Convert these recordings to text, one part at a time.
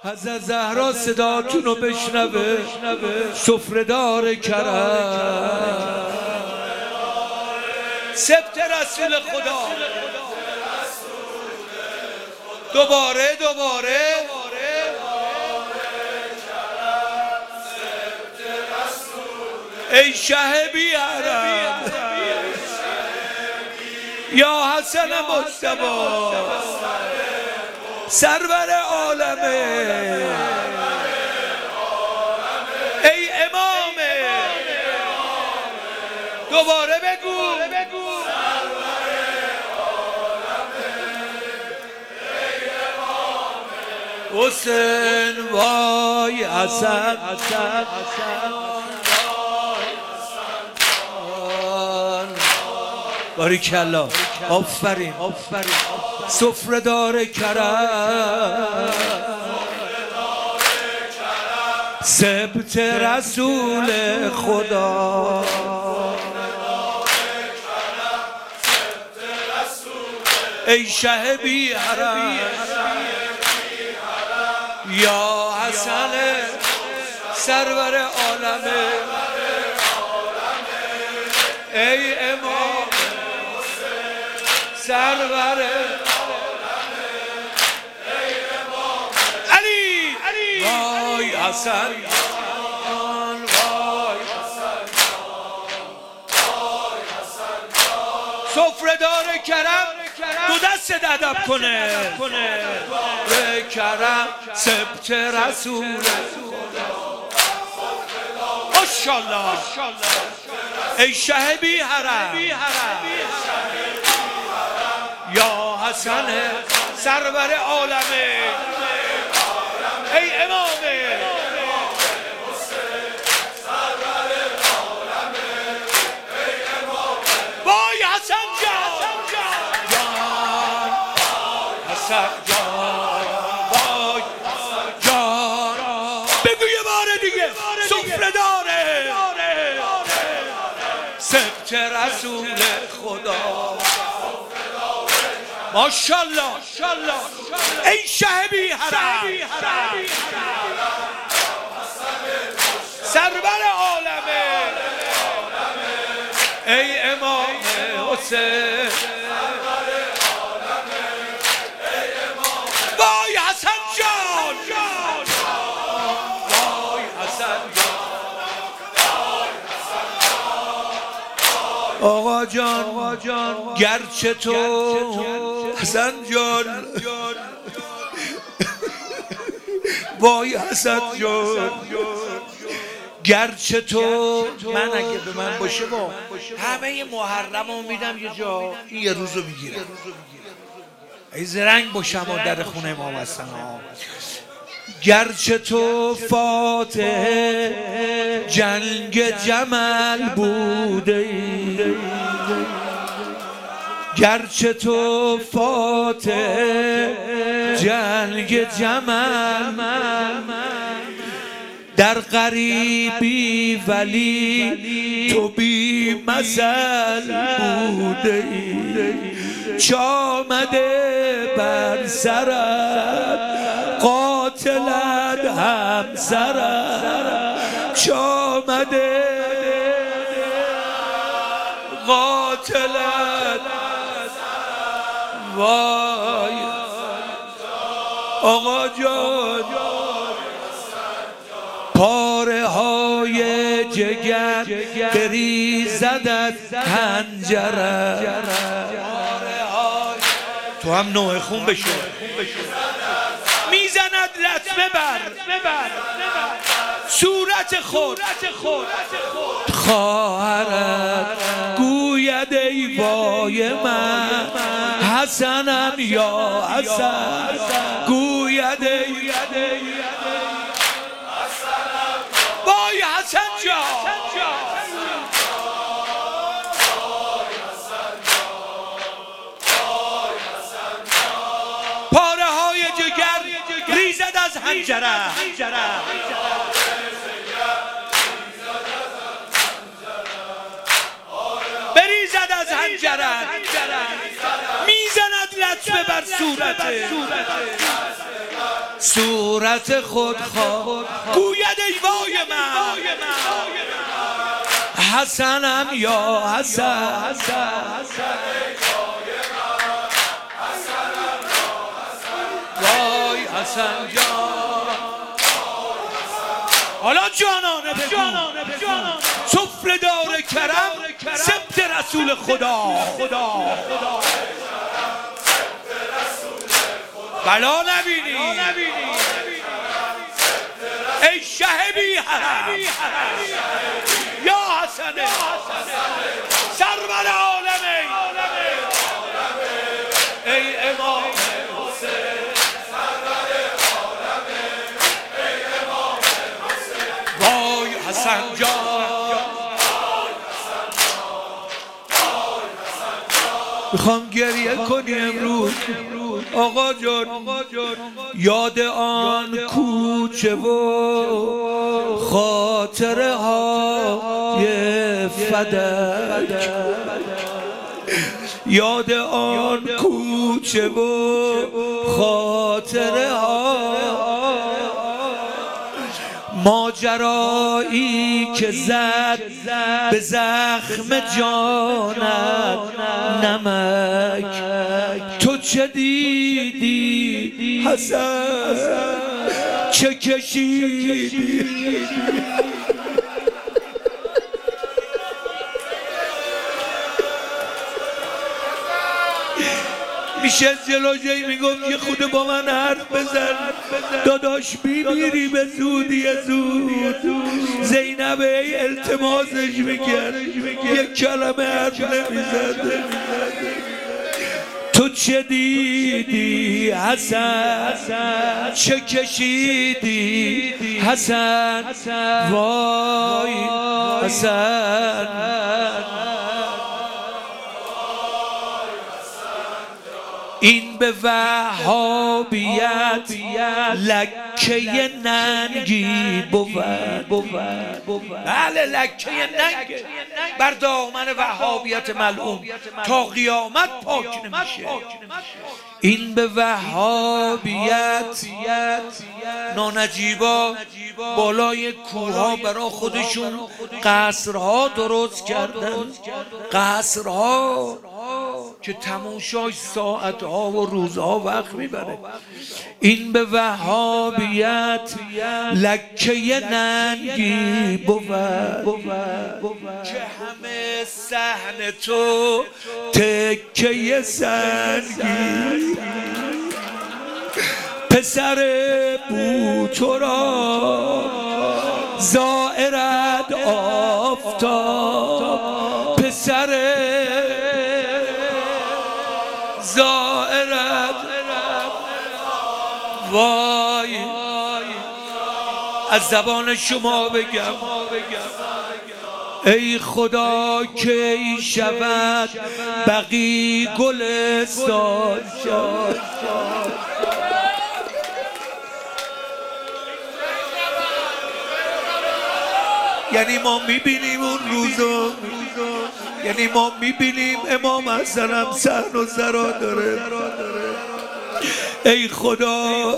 حضرت زهرا صداتونو بشنوه، سفره‌دار کرم، سبت رسول خدا. دوباره ای شه بی حرم یا حسن مجتبی سرور عالمه، ای امامه. دوباره بگو حسین وای حسن باریکالله، آفرین. سفره‌دار کرم، سبت رسول خدا، ای شه بی حرم یا حسن سرور عالمه، ای امام سرور علی. وای حسن، سفره‌دار کرم دو دست ادب کنه، به کرم سبت رسول ماشاءالله، ای شه بی حرم یا حسن سرور عالمه، ای امامه. وای حسن جان، حسن جان، وای جان. بگو یه بار دیگه، سفره‌داره سبت رسول خدا، ماشاءالله، ای شه بی حرم سرور عالمه، ای امام حسین. وای حسن جان، وای حسن جان، آقا جان گرچه تو حسن جان، وای حسن جان گرچه تو، من اگه به من باشه با همه محرمو میدم یه جا، این یه روزو میگیرم، ای زرنگ باشم و در خونه امام هستم. گرچه تو فاتح جنگ جمل بوده ای، گرچه تو فاتح جنگ جمل در غریبی ولی تو بی مثل بوده ای، چامده بر سرت قاتلت همسرت، چامده قاتلت. وای آقا جان، پاره های جگر بریزدت حنجره، تو هم نوع خون بشو، میزند لطمه بر صورت خود، خواهرت گوید ای وای من حسنم یا حسن، گوید ای وای حسن جان، پاره های جگر ریزد از حنجره، بریزد از حنجره، میزند لطمه بر صورته، صورت خود خواه گوید ای وای من حسنم یا حسن وای حسن جان. حالا جانانه بگو سفره دار کرم سبت رسول خدا بلا نبینی ای شه بی حرم یا حسنه سرور عالمه ای امام حسین وای حسن جان. میخوام گریه کنی امروز آقا جان یاد آن کوچه و خاطره های فدک یاد آن کوچه و خاطره ها ماجرایی که زد به زخم جانت نمک تو چه دیدی حسن چه کشیدی میشه جلوی میگفت یه خود با من حرف بزن داداش میمیری به زودی زود زینب ای التماسش میکرد یک کلمه حرف نمیزد تو چه دیدی حسن چه کشیدی حسن وای حسن این به وهابیت لکه ننگی بود بله لکه ننگ بر دامن وهابیت ملعون تا قیامت پاک نمیشه. این به وهابیت نانجیبا بالای کوها برای خودشون قصرها درست کردن قصرها که تماشاش ساعتها و روزها وقت میبره. این به وهابیت لکه ننگی بود که همه صحن تو تکه سنگی پسر بو تو را زائرت آفتاب پسر زائرت وای از زبان شما بگم ای خدا کی شود بقی گلستان یعنی ما میبینیم اون روزا یعنی ما میبینیم امام حسن هم صحن و زرا داره ای خدا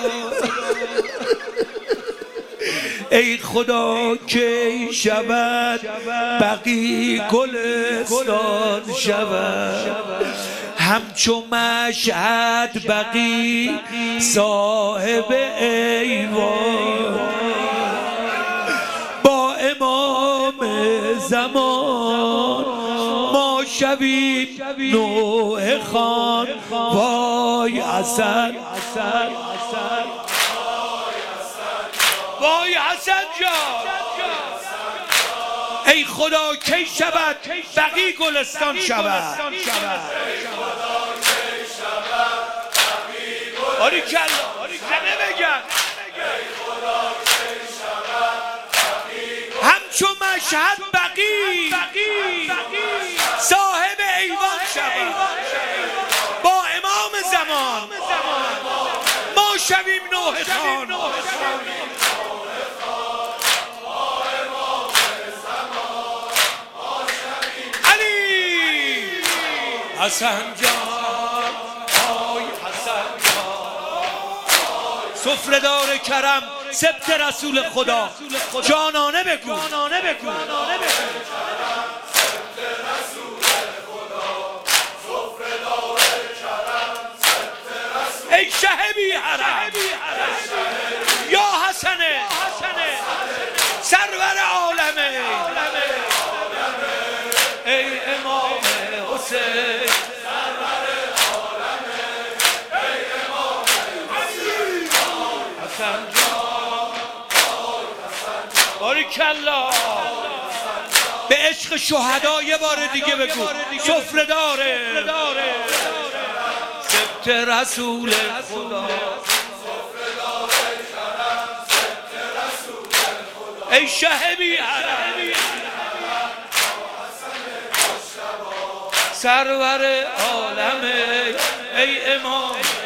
ای خدا کی شود بقی گلستان شود همچو مشهد بقی صاحب ایوان با امام زمان ما شویم نوح خان وای حسن وای حسن جان ای خدا کی شود بقی گلستان شود آری کلا همه بگن همچو مشهد بقی صاحب ایوان شود با امام زمان ما شویم نوح خان علی حسن جان آی حسن جان سفره‌دار کرم سبت رسول خدا جانانه بگو ای شه بی حرم یا حسنه سرور عالمه ای امام حسین حسن باریکالله به عشق شهدا یه بار دیگه بگو سفره‌داره سبت رسول خدا ای شه بی حرم سرور عالمه ای امام